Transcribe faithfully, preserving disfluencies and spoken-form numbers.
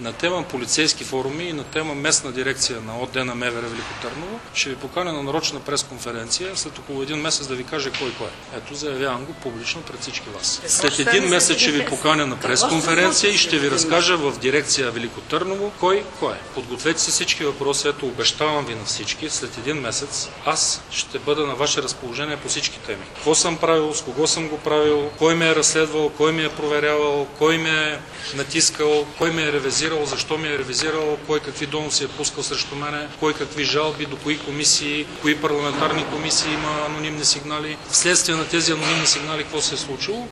на тема полицейски форуми и на тема местна дирекция на ОД на МВР Велико Търново, ще ви поканя на нарочна пресконференция след около един месец да ви каже кой кой е. Ето, заявявам го публично пред всички вас. След един месец ще ви поканя на пресконференция и ще ви разкажа в дирекция Велико Търново кой кой е. Подгответе си всички въпроси, ето обещавам ви на всички, след един месец аз ще бъда на ваше разположение по всички теми. Какво съм правил, с кого съм го правил, кой ме е разследвал, кой ме е проверявал, кой ме е натискал, кой ме е ревизирал, защо ме е ревизирал, кой какви доноси е пускал срещу мене, кой какви жалби, до кои комисии, кои парламентарни комисии има анонимни сигнали. Вследствие на тези анонимни сигнали какво се е случило?